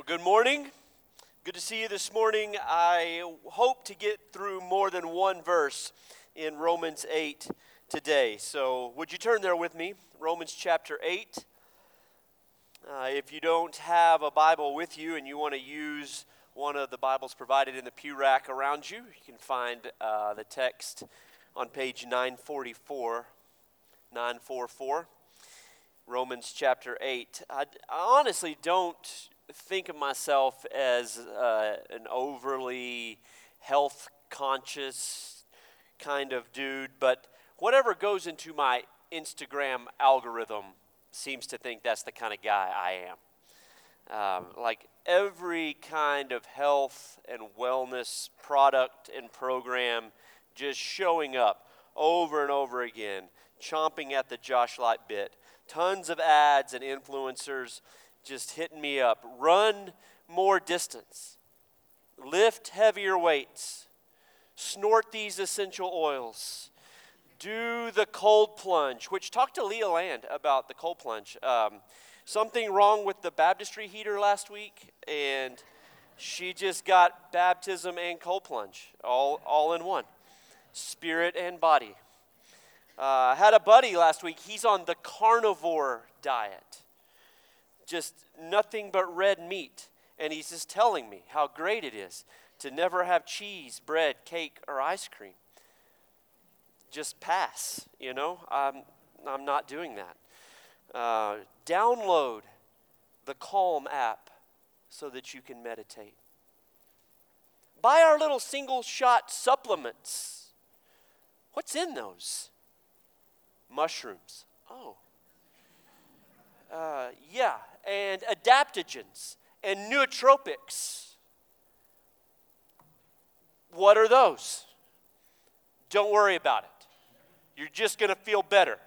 Good morning. Good to see you this morning. I hope to get through more than one verse in Romans 8 today. So would you turn there with me? Romans chapter 8. If you don't have a Bible with you and you want to use one of the Bibles provided in the pew rack around you, you can find the text on page 944. Romans chapter 8. I honestly don't think of myself as an overly health conscious kind of dude, but whatever goes into my Instagram algorithm seems to think that's the kind of guy I am. Like every kind of health and wellness product and program just showing up over and over again, chomping at the Josh Light bit. Tons of ads and influencers just hitting me up. Run more distance. Lift heavier weights. Snort these essential oils. Do the cold plunge, which talked to Leah Land about the cold plunge. Something wrong with the baptistry heater last week, and she just got baptism and cold plunge all in one. Spirit and body. I had a buddy last week. He's on the carnivore diet. Just nothing but red meat. And he's just telling me how great it is to never have cheese, bread, cake, or ice cream. Just pass, you know. I'm not doing that. Download the Calm app so that you can meditate. Buy our little single shot supplements. What's in those? Mushrooms. Oh. Yeah, and adaptogens and nootropics. What are those? Don't worry about it. You're just going to feel better.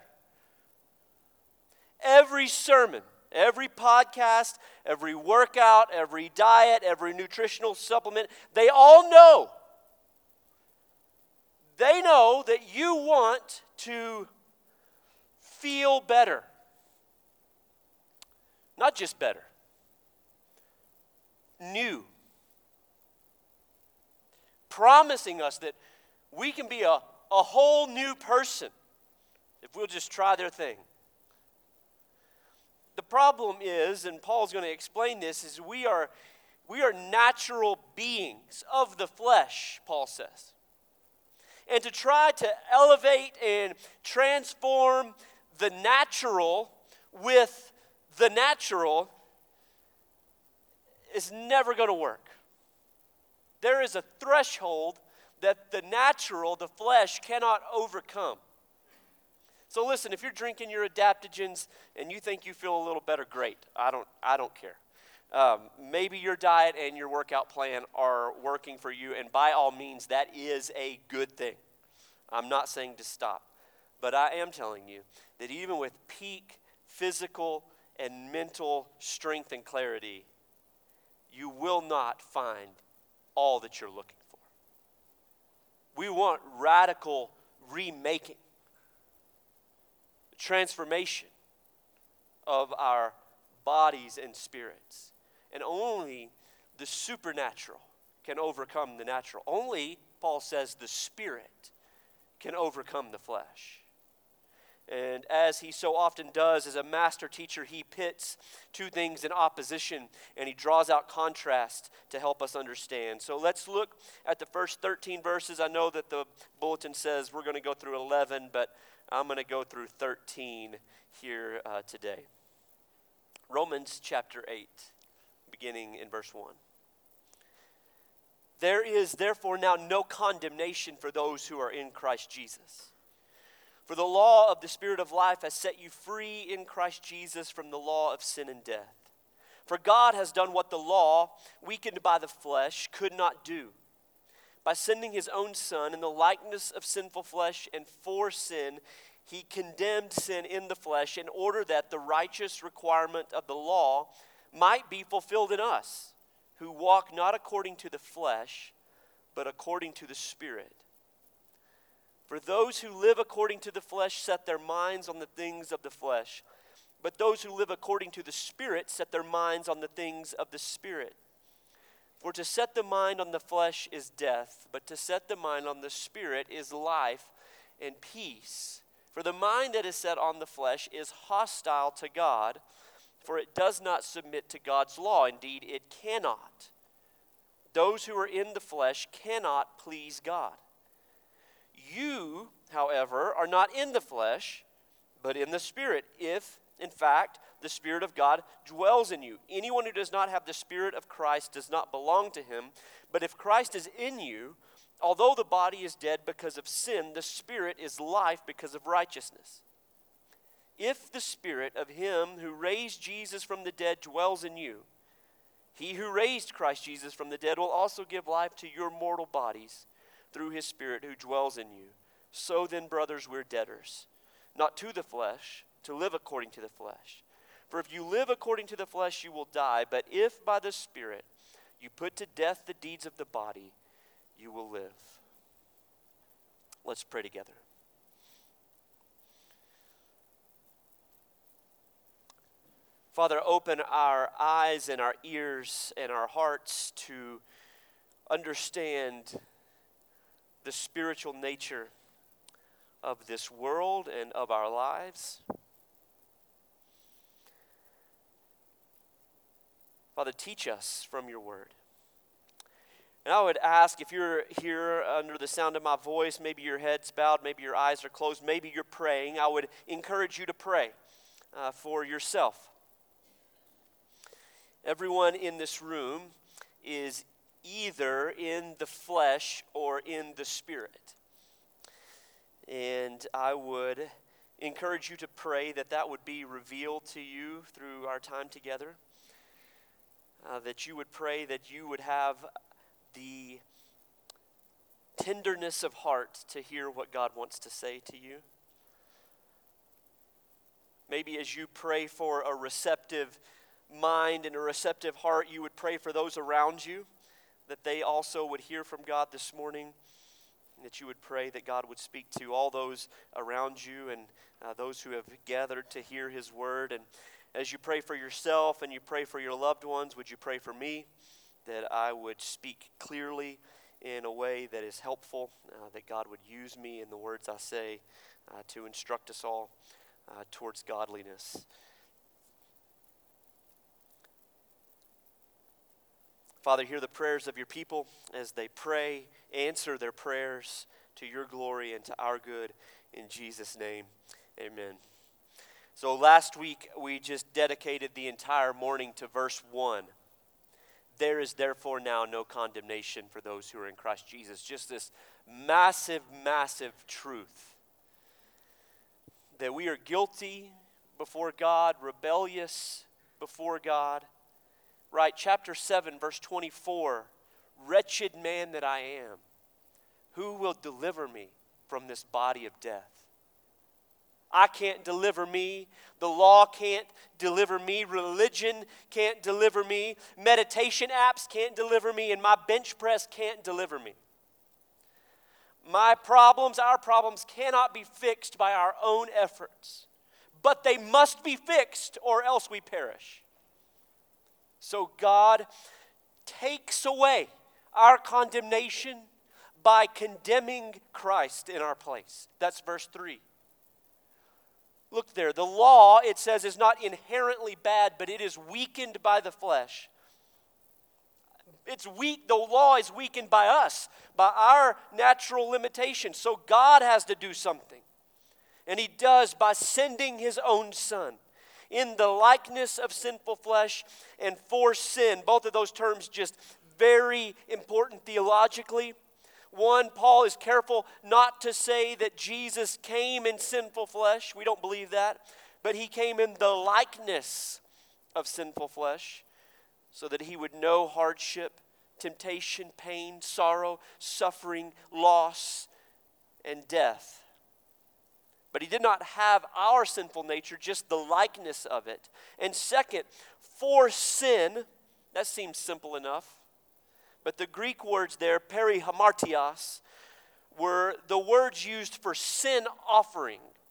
Every sermon, every podcast, every workout, every diet, every nutritional supplement, they all know. They know that you want to feel better. Not just better. New. Promising us that we can be a whole new person if we'll just try their thing. The problem is, and Paul's going to explain this, is we are natural beings of the flesh, Paul says. And to try to elevate and transform the natural with the natural is never going to work. There is a threshold that the natural, the flesh, cannot overcome. So listen, if you're drinking your adaptogens and you think you feel a little better, great. I don't care. Maybe your diet and your workout plan are working for you, and by all means, that is a good thing. I'm not saying to stop. But I am telling you that even with peak physical and mental strength and clarity, you will not find all that you're looking for. We want radical remaking, transformation of our bodies and spirits. And only the supernatural can overcome the natural. Only, Paul says, the Spirit can overcome the flesh. And as he so often does as a master teacher, he pits two things in opposition and he draws out contrast to help us understand. So let's look at the first 13 verses. I know that the bulletin says we're going to go through 11, but I'm going to go through 13 here today. Romans chapter 8, beginning in verse 1. There is therefore now no condemnation for those who are in Christ Jesus. For the law of the Spirit of life has set you free in Christ Jesus from the law of sin and death. For God has done what the law, weakened by the flesh, could not do. By sending his own Son in the likeness of sinful flesh, and for sin, he condemned sin in the flesh in order that the righteous requirement of the law might be fulfilled in us, who walk not according to the flesh, but according to the Spirit. For those who live according to the flesh set their minds on the things of the flesh, But those who live according to the Spirit set their minds on the things of the Spirit. For to set the mind on the flesh is death, but to set the mind on the Spirit is life and peace. For the mind that is set on the flesh is hostile to God, for it does not submit to God's law. Indeed, it cannot. Those who are in the flesh cannot please God. You, however, are not in the flesh, but in the Spirit, if, in fact, the Spirit of God dwells in you. Anyone who does not have the Spirit of Christ does not belong to him. But if Christ is in you, although the body is dead because of sin, the Spirit is life because of righteousness. If the Spirit of him who raised Jesus from the dead dwells in you, he who raised Christ Jesus from the dead will also give life to your mortal bodies through his Spirit who dwells in you. So then, brothers, we're debtors, not to the flesh, to live according to the flesh. For if you live according to the flesh, you will die. But if by the Spirit you put to death the deeds of the body, you will live. Let's pray together. Father, open our eyes and our ears and our hearts to understand the spiritual nature of this world and of our lives. Father, teach us from your word. And I would ask, if you're here under the sound of my voice, maybe your head's bowed, maybe your eyes are closed, maybe you're praying, I would encourage you to pray for yourself. Everyone in this room is either in the flesh or in the Spirit. And I would encourage you to pray that would be revealed to you through our time together. That you would pray that you would have the tenderness of heart to hear what God wants to say to you. Maybe as you pray for a receptive mind and a receptive heart, you would pray for those around you, that they also would hear from God this morning, and that you would pray that God would speak to all those around you and those who have gathered to hear his word. And as you pray for yourself and you pray for your loved ones, would you pray for me, that I would speak clearly in a way that is helpful, that God would use me in the words I say to instruct us all towards godliness. Father, hear the prayers of your people as they pray. Answer their prayers to your glory and to our good. In Jesus' name, amen. So last week, we just dedicated the entire morning to verse 1. There is therefore now no condemnation for those who are in Christ Jesus. Just this massive, massive truth that we are guilty before God, rebellious before God. Right, chapter 7, verse 24, wretched man that I am, who will deliver me from this body of death? I can't deliver me. The law can't deliver me. Religion can't deliver me. Meditation apps can't deliver me. And my bench press can't deliver me. My problems, our problems cannot be fixed by our own efforts. But they must be fixed or else we perish. So God takes away our condemnation by condemning Christ in our place. That's verse 3. Look there. The law, it says, is not inherently bad, but it is weakened by the flesh. It's weak. The law is weakened by us, by our natural limitations. So God has to do something. And he does by sending his own son in the likeness of sinful flesh and for sin. Both of those terms just very important theologically. One, Paul is careful not to say that Jesus came in sinful flesh. We don't believe that. But he came in the likeness of sinful flesh so that he would know hardship, temptation, pain, sorrow, suffering, loss, and death. But he did not have our sinful nature, just the likeness of it. And second, for sin, that seems simple enough. But the Greek words there, perihamartios, were the words used for sin offering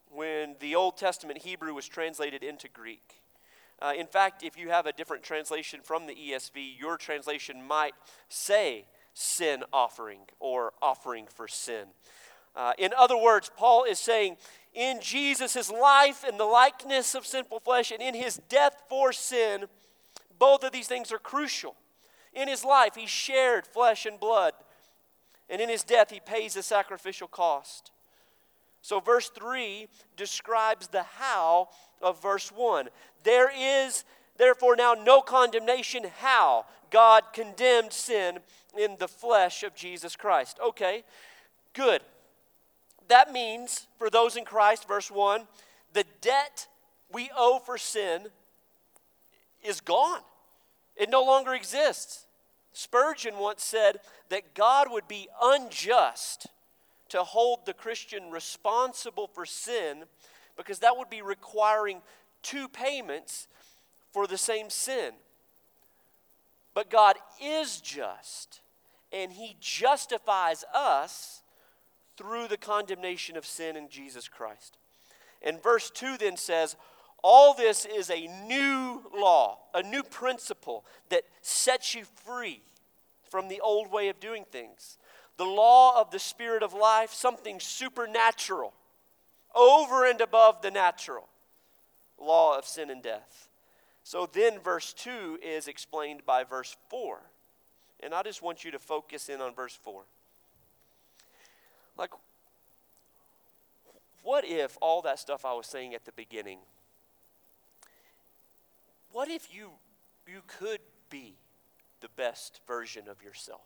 when the Old Testament Hebrew was translated into Greek. In fact, if you have a different translation from the ESV, your translation might say sin offering or offering for sin. In other words, Paul is saying, in Jesus' life and the likeness of sinful flesh and in his death for sin, both of these things are crucial. In his life, he shared flesh and blood. And in his death, he pays the sacrificial cost. So verse 3 describes the how of verse 1. There is therefore now no condemnation. How? God condemned sin in the flesh of Jesus Christ. Okay, good. That means, for those in Christ, verse 1, the debt we owe for sin is gone. It no longer exists. Spurgeon once said that God would be unjust to hold the Christian responsible for sin because that would be requiring two payments for the same sin. But God is just, and he justifies us through the condemnation of sin in Jesus Christ. And verse 2 then says, all this is a new law, a new principle that sets you free from the old way of doing things. The law of the Spirit of life, something supernatural, over and above the natural law of sin and death. So then verse 2 is explained by verse 4. And I just want you to focus in on verse 4. Like, what if all that stuff I was saying at the beginning, what if you could be the best version of yourself?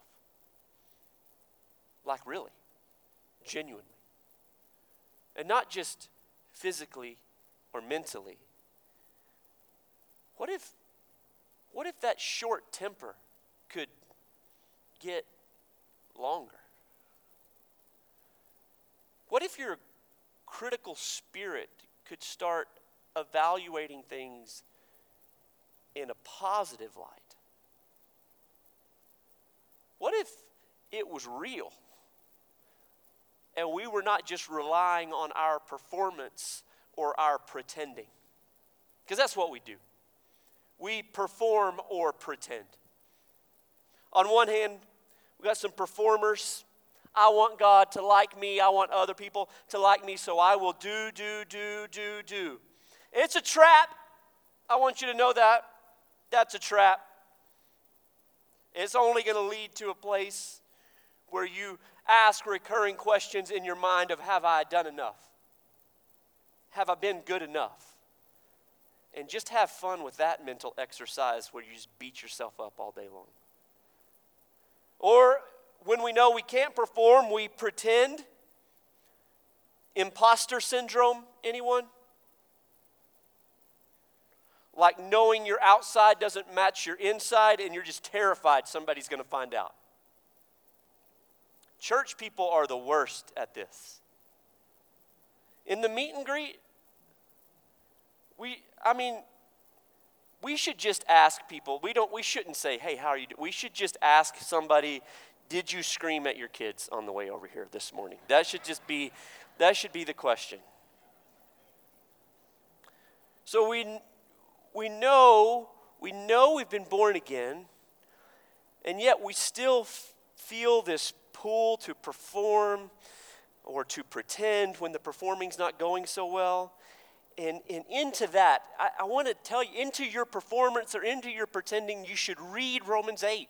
Like really, genuinely. And not just physically or mentally. What if that short temper could get longer? What if your critical spirit could start evaluating things in a positive light? What if it was real and we were not just relying on our performance or our pretending? Because that's what we do. We perform or pretend. On one hand, we got some performers. I want God to like me. I want other people to like me, so I will do. It's a trap. I want you to know that. That's a trap. It's only going to lead to a place where you ask recurring questions in your mind of, have I done enough? Have I been good enough? And just have fun with that mental exercise where you just beat yourself up all day long. Or when we know we can't perform, we pretend. Imposter syndrome, anyone? Like knowing your outside doesn't match your inside and you're just terrified somebody's going to find out. Church people are the worst at this. In the meet and greet, we should just ask people. We shouldn't say, hey, how are you doing? We should just ask somebody, did you scream at your kids on the way over here this morning? That should be the question. So we know we've been born again, and yet we still feel this pull to perform or to pretend when the performing's not going so well. And into that, I want to tell you, into your performance or into your pretending, you should read Romans 8.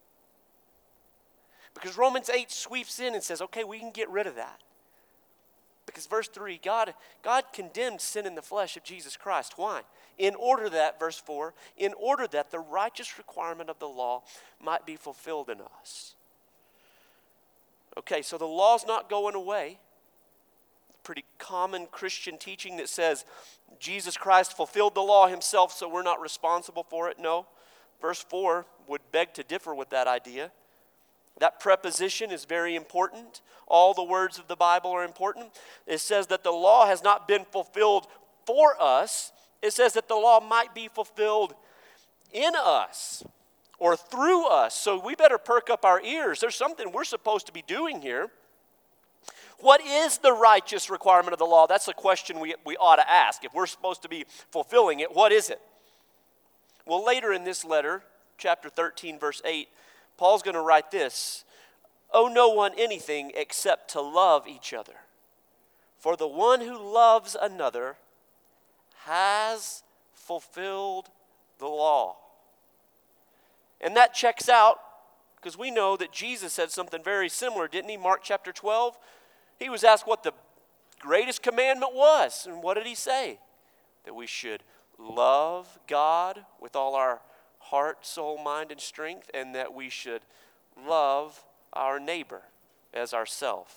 Because Romans 8 sweeps in and says, okay, we can get rid of that. Because verse 3, God condemned sin in the flesh of Jesus Christ. Why? In order that, verse 4, in order that the righteous requirement of the law might be fulfilled in us. Okay, so the law's not going away. Pretty common Christian teaching that says Jesus Christ fulfilled the law himself, so we're not responsible for it. No. Verse 4 would beg to differ with that idea. That preposition is very important. All the words of the Bible are important. It says that the law has not been fulfilled for us. It says that the law might be fulfilled in us or through us. So we better perk up our ears. There's something we're supposed to be doing here. What is the righteous requirement of the law? That's a question we ought to ask. If we're supposed to be fulfilling it, what is it? Well, later in this letter, chapter 13, verse 8, Paul's going to write this: "Owe no one anything except to love each other. For the one who loves another has fulfilled the law." And that checks out, because we know that Jesus said something very similar, didn't he? Mark chapter 12. He was asked what the greatest commandment was. And what did he say? That we should love God with all our heart, soul, mind, and strength, and that we should love our neighbor as ourselves.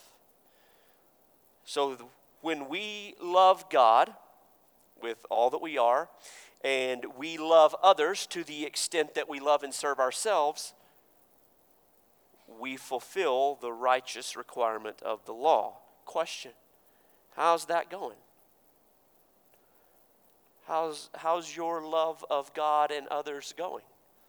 So when we love God with all that we are, and we love others to the extent that we love and serve ourselves, we fulfill the righteous requirement of the law. Question: how's that going? How's your love of God and others going?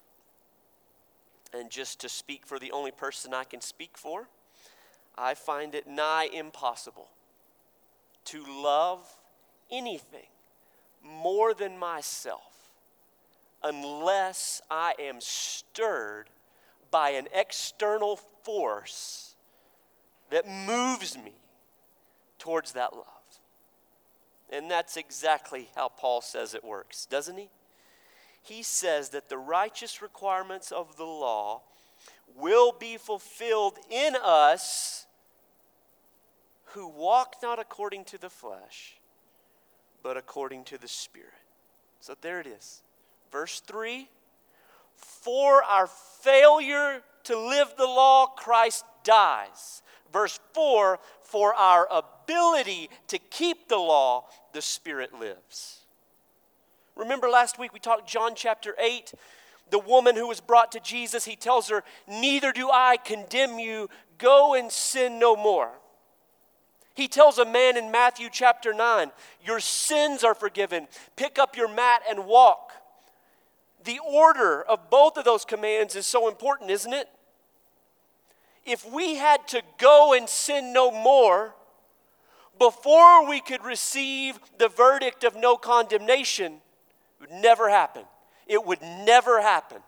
And just to speak for the only person I can speak for, I find it nigh impossible to love anything more than myself unless I am stirred by an external force that moves me towards that love. And that's exactly how Paul says it works, doesn't he? He says that the righteous requirements of the law will be fulfilled in us who walk not according to the flesh, but according to the Spirit. So there it is. Verse 3, for our failure to live the law, Christ dies. Verse 4, for our ability to keep the law, the Spirit lives. Remember last week we talked John chapter 8, the woman who was brought to Jesus, he tells her, "Neither do I condemn you, go and sin no more." He tells a man in Matthew chapter 9, "Your sins are forgiven. Pick up your mat and walk." The order of both of those commands is so important, isn't it? If we had to go and sin no more before we could receive the verdict of no condemnation, it would never happen. It would never happen.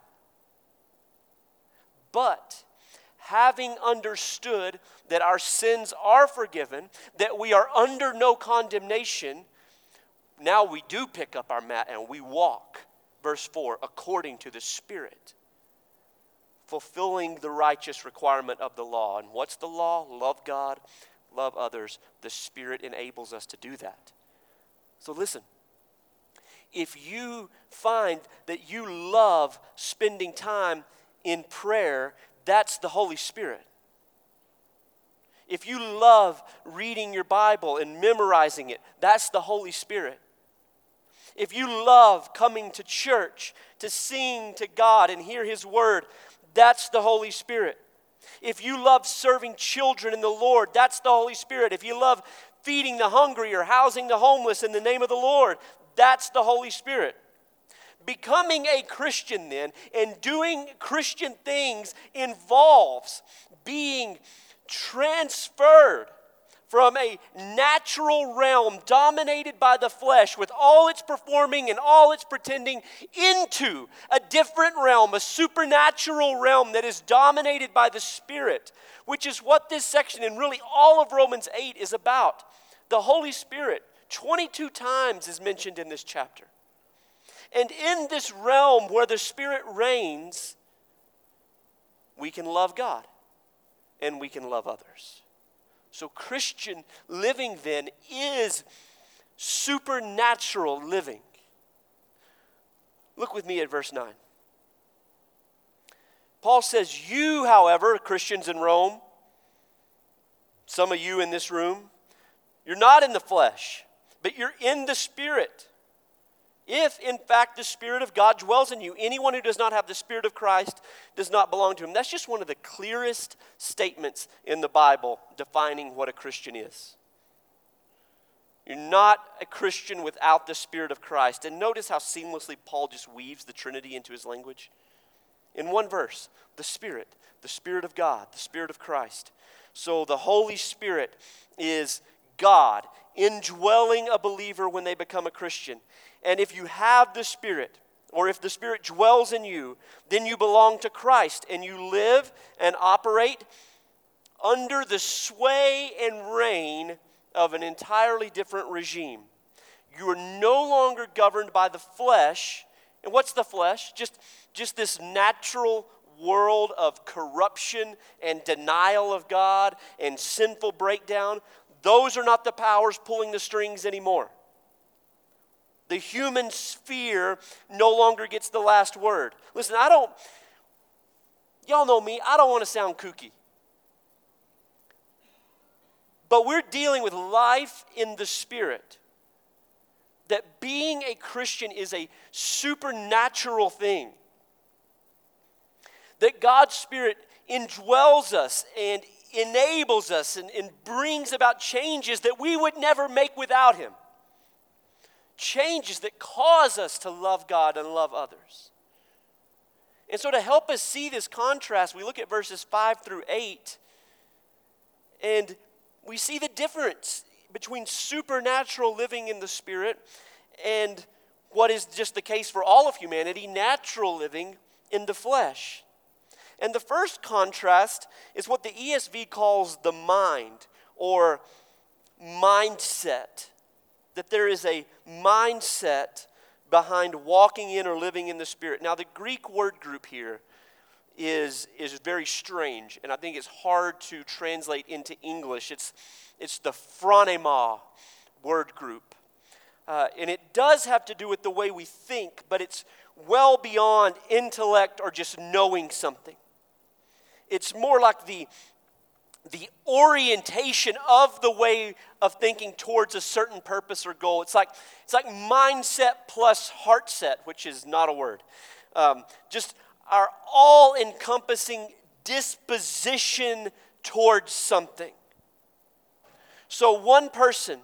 But having understood that our sins are forgiven, that we are under no condemnation, now we do pick up our mat and we walk. Verse 4, according to the Spirit, fulfilling the righteous requirement of the law. And what's the law? Love God, love others. The Spirit enables us to do that. So listen, if you find that you love spending time in prayer, that's the Holy Spirit. If you love reading your Bible and memorizing it, that's the Holy Spirit. If you love coming to church to sing to God and hear His Word, that's the Holy Spirit. If you love serving children in the Lord, that's the Holy Spirit. If you love feeding the hungry or housing the homeless in the name of the Lord, that's the Holy Spirit. Becoming a Christian then and doing Christian things involves being transferred from a natural realm dominated by the flesh with all its performing and all its pretending into a different realm, a supernatural realm that is dominated by the Spirit, which is what this section and really all of Romans 8 is about. The Holy Spirit, 22 times is mentioned in this chapter. And in this realm where the Spirit reigns, we can love God and we can love others. So Christian living then is supernatural living. Look with me at verse 9. Paul says, you, however, Christians in Rome, some of you in this room, you're not in the flesh, but you're in the Spirit. If, in fact, the Spirit of God dwells in you, anyone who does not have the Spirit of Christ does not belong to him. That's just one of the clearest statements in the Bible defining what a Christian is. You're not a Christian without the Spirit of Christ. And notice how seamlessly Paul just weaves the Trinity into his language. In one verse, the Spirit of God, the Spirit of Christ. So the Holy Spirit is God indwelling a believer when they become a Christian. And if you have the Spirit, or if the Spirit dwells in you, then you belong to Christ and you live and operate under the sway and reign of an entirely different regime. You are no longer governed by the flesh. And what's the flesh? Just this natural world of corruption and denial of God and sinful breakdown. Those are not the powers pulling the strings anymore. The human sphere no longer gets the last word. Listen, y'all know me, I don't want to sound kooky. But we're dealing with life in the Spirit. That being a Christian is a supernatural thing. That God's Spirit indwells us and enables us and brings about changes that we would never make without Him. Changes that cause us to love God and love others. And so to help us see this contrast, we look at verses 5 through 8, and we see the difference between supernatural living in the Spirit and what is just the case for all of humanity, natural living in the flesh. And the first contrast is what the ESV calls the mind or mindset. That there is a mindset behind walking in or living in the Spirit. Now the Greek word group here is very strange, and I think it's hard to translate into English. It's the phronema word group. And it does have to do with the way we think, but it's well beyond intellect or just knowing something. It's more like the orientation of the way of thinking towards a certain purpose or goal. It's like mindset plus heart set, which is not a word. Just our all-encompassing disposition towards something. So one person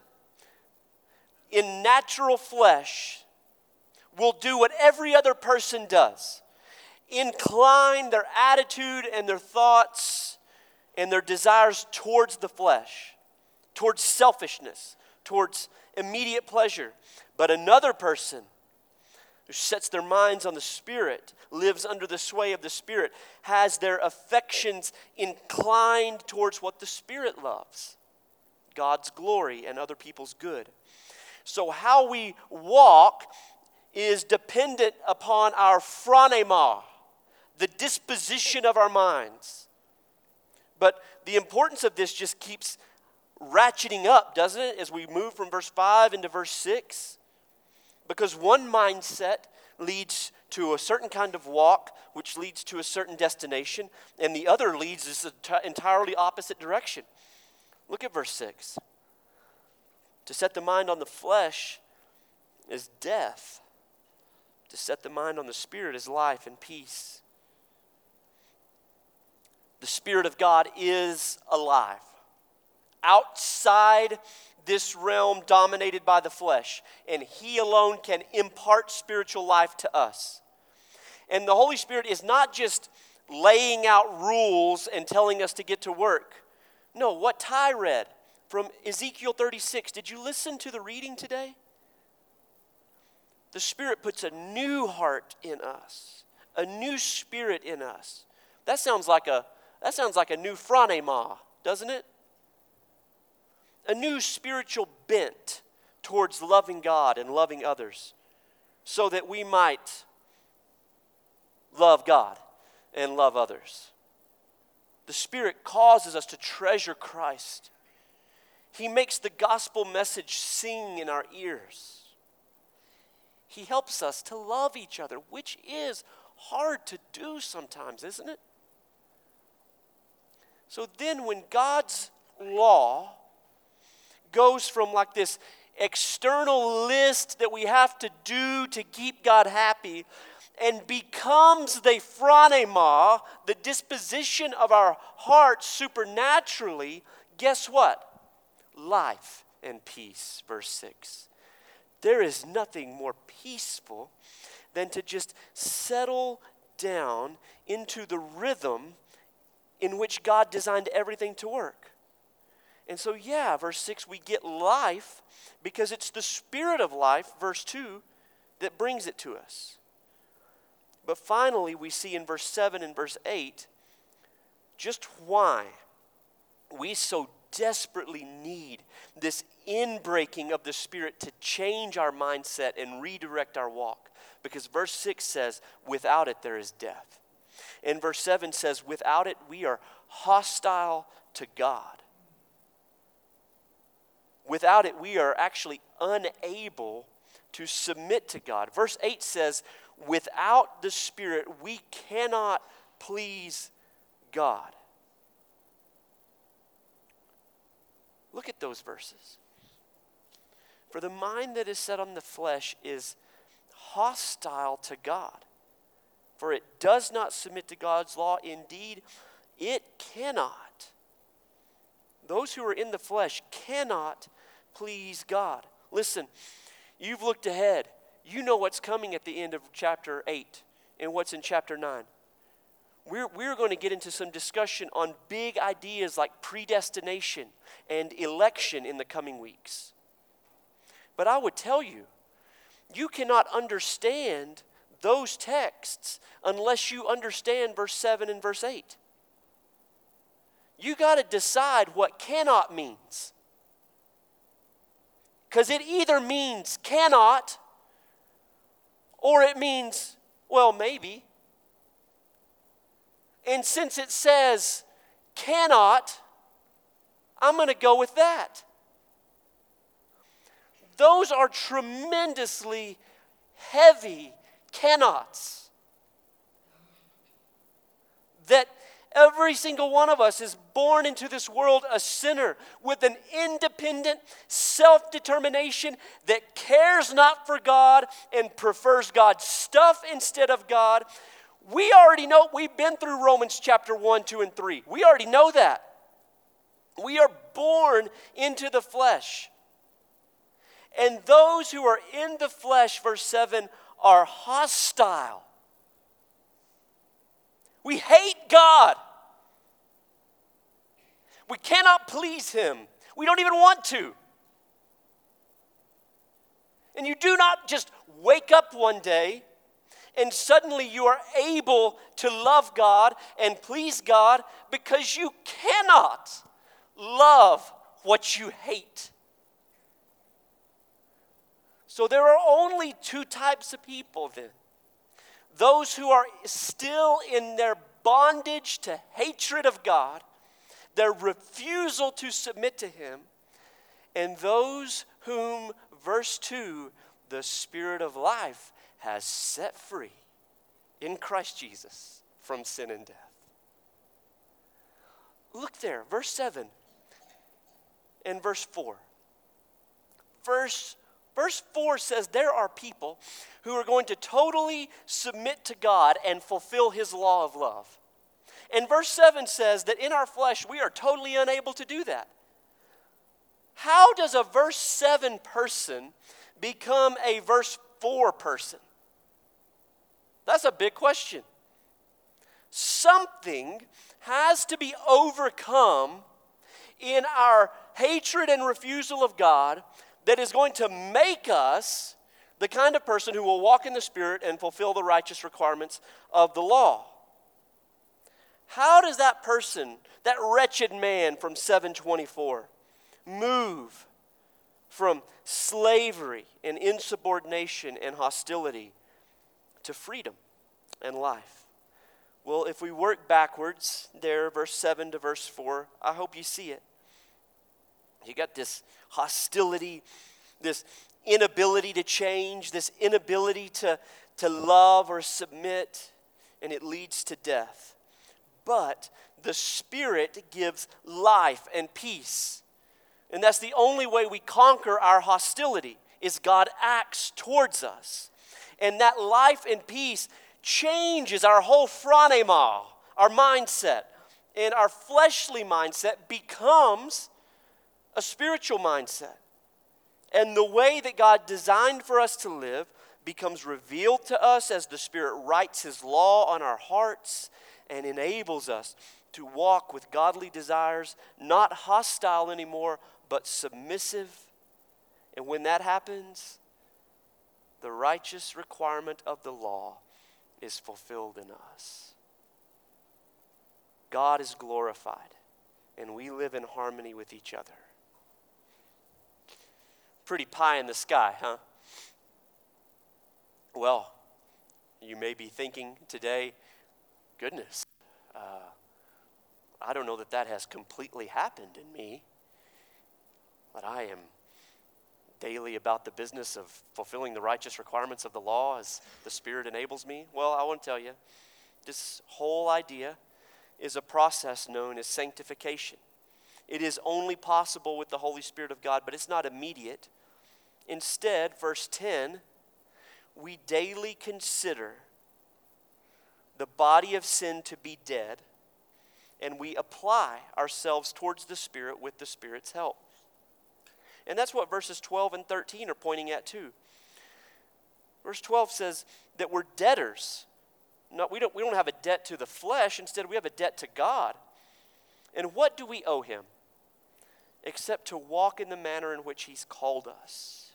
in natural flesh will do what every other person does. Incline their attitude and their thoughts and their desires towards the flesh, towards selfishness, towards immediate pleasure. But another person who sets their minds on the Spirit, lives under the sway of the Spirit, has their affections inclined towards what the Spirit loves, God's glory and other people's good. So how we walk is dependent upon our phronema, the disposition of our minds. But the importance of this just keeps ratcheting up, doesn't it, as we move from verse 5 into verse 6? Because one mindset leads to a certain kind of walk, which leads to a certain destination, and the other leads this entirely opposite direction. Look at verse 6. To set the mind on the flesh is death. To set the mind on the Spirit is life and peace. The Spirit of God is alive. Outside this realm dominated by the flesh, and He alone can impart spiritual life to us. And the Holy Spirit is not just laying out rules and telling us to get to work. No, what Ty read from Ezekiel 36, did you listen to the reading today? The Spirit puts a new heart in us, a new spirit in us. That sounds like a new phronema, doesn't it? A new spiritual bent towards loving God and loving others so that we might love God and love others. The Spirit causes us to treasure Christ. He makes the gospel message sing in our ears. He helps us to love each other, which is hard to do sometimes, isn't it? So then when God's law goes from like this external list that we have to do to keep God happy and becomes the phronema, the disposition of our hearts supernaturally, guess what? Life and peace, verse 6. There is nothing more peaceful than to just settle down into the rhythm in which God designed everything to work. And so, verse 6, we get life because it's the Spirit of life, verse 2, that brings it to us. But finally, we see in verse 7 and verse 8 just why we so desperately need this inbreaking of the Spirit to change our mindset and redirect our walk. Because verse 6 says, without it there is death. And verse 7 says, without it we are hostile to God. Without it we are actually unable to submit to God. Verse 8 says, without the Spirit we cannot please God. Look at those verses. For the mind that is set on the flesh is hostile to God. For it does not submit to God's law. Indeed, it cannot. Those who are in the flesh cannot please God. Listen, you've looked ahead. You know what's coming at the end of chapter 8 and what's in chapter 9. We're going to get into some discussion on big ideas like predestination and election in the coming weeks. But I would tell you, you cannot understand those texts unless you understand verse 7 and verse 8. You got to decide what cannot means. Because it either means cannot or it means, well, maybe. And since it says cannot, I'm going to go with that. Those are tremendously heavy cannots. That every single one of us is born into this world a sinner with an independent self-determination that cares not for God and prefers God's stuff instead of God. We already know, we've been through Romans chapter 1, 2, and 3. We already know that. We are born into the flesh. And those who are in the flesh, verse 7, are hostile. We hate God. We cannot please Him. We don't even want to. And you do not just wake up one day and suddenly you are able to love God and please God because you cannot love what you hate. So there are only two types of people then. Those who are still in their bondage to hatred of God, their refusal to submit to Him, and those whom, verse 2, the Spirit of life has set free in Christ Jesus from sin and death. Look there, verse 7 and verse 4. Verse 4 says there are people who are going to totally submit to God and fulfill His law of love. And verse 7 says that in our flesh we are totally unable to do that. How does a verse 7 person become a verse 4 person? That's a big question. Something has to be overcome in our hatred and refusal of God that is going to make us the kind of person who will walk in the Spirit and fulfill the righteous requirements of the law. How does that person, that wretched man from 724, move from slavery and insubordination and hostility to freedom and life? Well, if we work backwards there, verse 7 to verse 4, I hope you see it. You got this hostility, this inability to change, this inability to love or submit, and it leads to death. But the Spirit gives life and peace. And that's the only way we conquer our hostility, is God acts towards us. And that life and peace changes our whole phronema, our mindset. And our fleshly mindset becomes a spiritual mindset. And the way that God designed for us to live becomes revealed to us as the Spirit writes His law on our hearts and enables us to walk with godly desires, not hostile anymore, but submissive. And when that happens, the righteous requirement of the law is fulfilled in us. God is glorified, and we live in harmony with each other. Pretty pie in the sky, huh? Well, you may be thinking today, goodness, I don't know that has completely happened in me, but I am daily about the business of fulfilling the righteous requirements of the law as the Spirit enables me. Well, I want to tell you, this whole idea is a process known as sanctification. It is only possible with the Holy Spirit of God, but it's not immediate. Instead, verse 10, we daily consider the body of sin to be dead, and we apply ourselves towards the Spirit with the Spirit's help. And that's what verses 12 and 13 are pointing at too. Verse 12 says that we're debtors. No, we don't have a debt to the flesh. Instead, we have a debt to God. And what do we owe Him? Except to walk in the manner in which He's called us.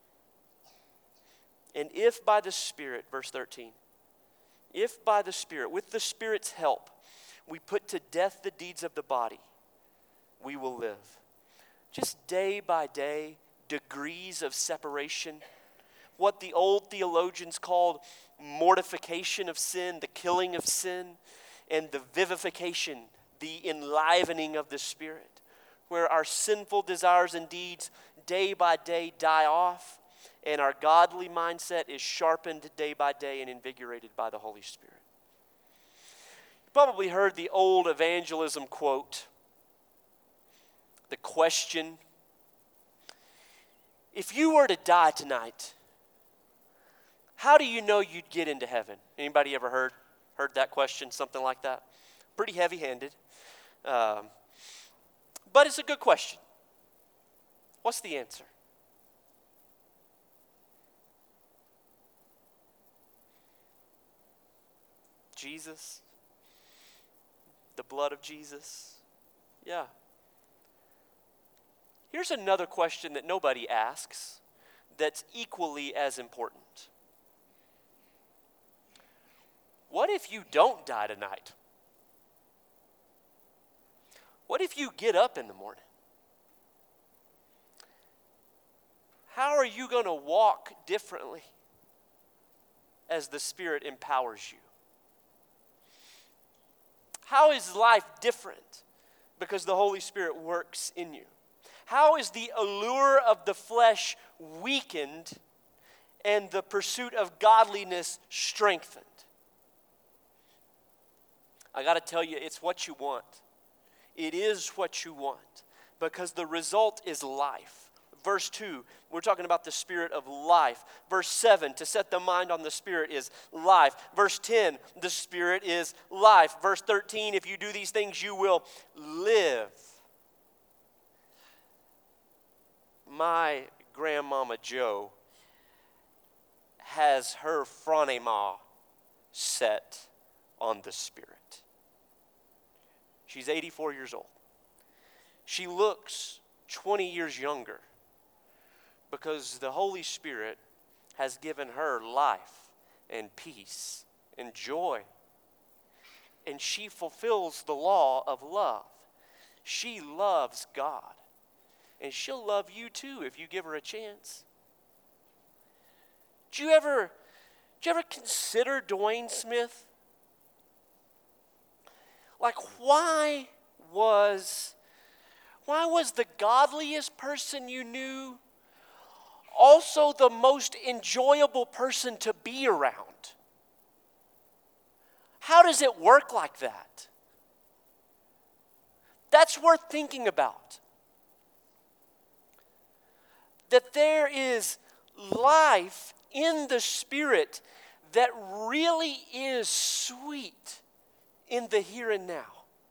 And if by the Spirit, verse 13, if by the Spirit, with the Spirit's help, we put to death the deeds of the body, we will live. Just day by day, degrees of separation. What the old theologians called mortification of sin, the killing of sin, and the vivification, the enlivening of the Spirit, where our sinful desires and deeds day by day die off, and our godly mindset is sharpened day by day and invigorated by the Holy Spirit. You probably heard the old evangelism quote, the question, if you were to die tonight, how do you know you'd get into heaven? Anybody ever heard that question, something like that? Pretty heavy-handed. But it's a good question. What's the answer? Jesus? The blood of Jesus? Yeah. Here's another question that nobody asks that's equally as important. What if you don't die tonight? What if you get up in the morning? How are you going to walk differently as the Spirit empowers you? How is life different because the Holy Spirit works in you? How is the allure of the flesh weakened and the pursuit of godliness strengthened? I got to tell you, it's what you want. It is what you want because the result is life. Verse 2, we're talking about the Spirit of life. Verse 7, to set the mind on the Spirit is life. Verse 10, the Spirit is life. Verse 13, if you do these things, you will live. My grandmama Jo has her franema set on the Spirit. She's 84 years old. She looks 20 years younger because the Holy Spirit has given her life and peace and joy. And she fulfills the law of love. She loves God. And she'll love you too if you give her a chance. Did you ever consider Dwayne Smith? Like, why was the godliest person you knew also the most enjoyable person to be around? How does it work like that? That's worth thinking about. That there is life in the Spirit that really is sweet in the here and now.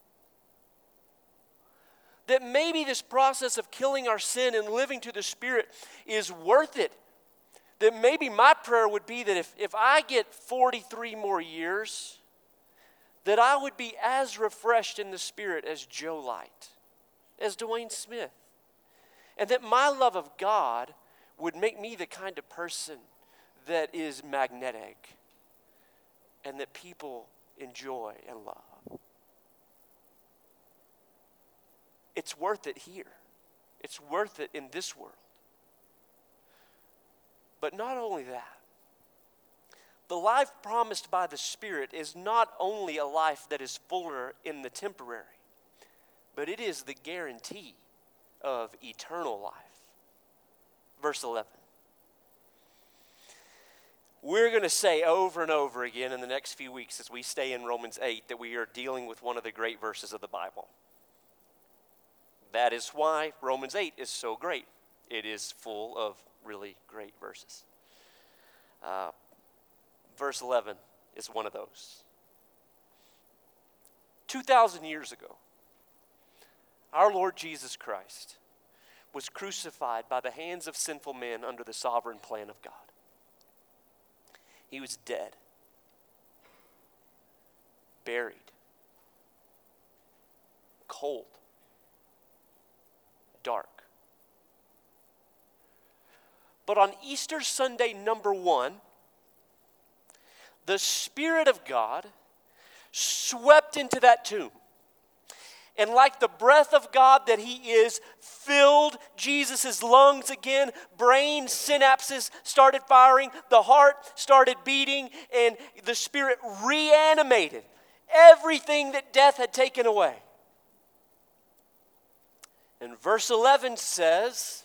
That maybe this process of killing our sin and living to the Spirit is worth it that maybe my prayer would be that if I get 43 more years, that I would be as refreshed in the Spirit as Joe Light, as Dwayne Smith. And that my love of God would make me the kind of person that is magnetic and that people enjoy and love. It's worth it here. It's worth it in this world. But not only that, the life promised by the Spirit is not only a life that is fuller in the temporary, but it is the guarantee of eternal life. Verse 11. We're going to say over and over again in the next few weeks as we stay in Romans 8 that we are dealing with one of the great verses of the Bible. That is why Romans 8 is so great. It is full of really great verses. Verse 11 is one of those. 2,000 years ago, our Lord Jesus Christ was crucified by the hands of sinful men under the sovereign plan of God. He was dead, buried, cold, dark. But on Easter Sunday, number 1, the Spirit of God swept into that tomb. And like the breath of God that He is, filled Jesus' lungs again. Brain synapses started firing. The heart started beating. And the Spirit reanimated everything that death had taken away. And verse 11 says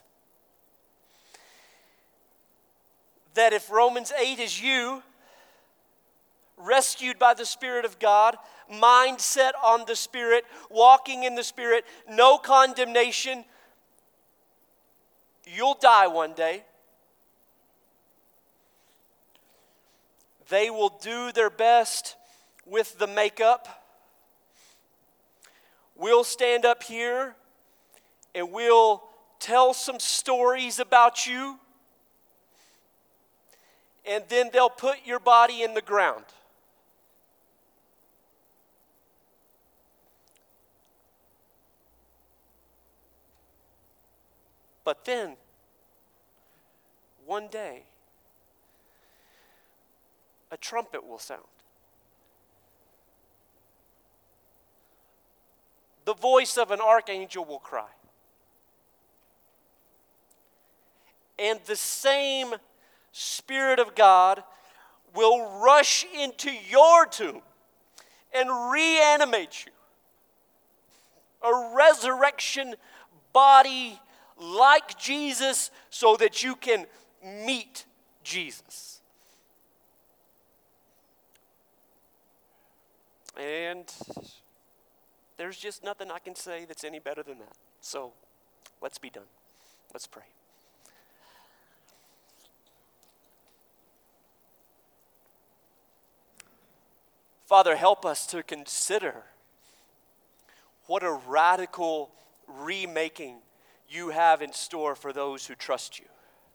that if Romans 8 is you, rescued by the Spirit of God, mind set on the Spirit, walking in the Spirit, no condemnation, you'll die one day. They will do their best with the makeup. We'll stand up here and we'll tell some stories about you. And then they'll put your body in the ground. But then, one day, a trumpet will sound. The voice of an archangel will cry. And the same Spirit of God will rush into your tomb and reanimate you. A resurrection body like Jesus so that you can meet Jesus. And there's just nothing I can say that's any better than that. So let's be done. Let's pray. Father, help us to consider what a radical remaking you have in store for those who trust you.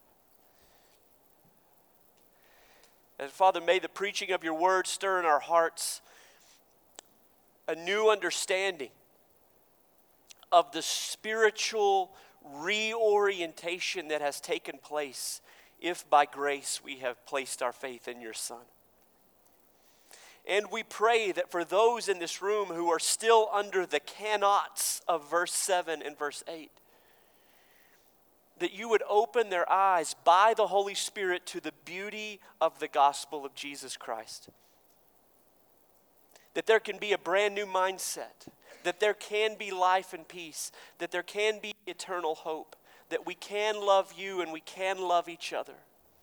And Father, may the preaching of your word stir in our hearts a new understanding of the spiritual reorientation that has taken place if by grace we have placed our faith in your Son. And we pray that for those in this room who are still under the cannots of verse 7 and verse 8, that you would open their eyes by the Holy Spirit to the beauty of the gospel of Jesus Christ. That there can be a brand new mindset, that there can be life and peace, that there can be eternal hope, that we can love you and we can love each other.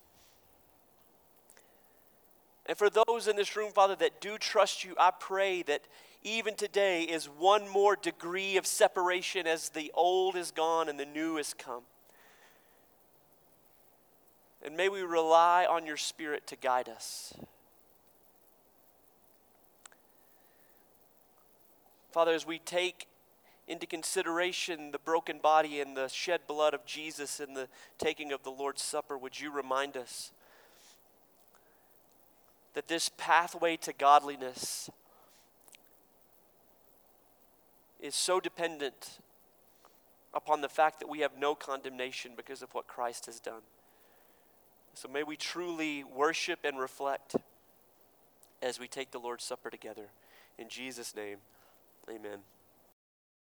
And for those in this room, Father, that do trust you, I pray that even today is one more degree of separation as the old is gone and the new is come. And may we rely on your Spirit to guide us. Father, as we take into consideration the broken body and the shed blood of Jesus in the taking of the Lord's Supper, would you remind us that this pathway to godliness is so dependent upon the fact that we have no condemnation because of what Christ has done. So may we truly worship and reflect as we take the Lord's Supper together. In Jesus' name, amen.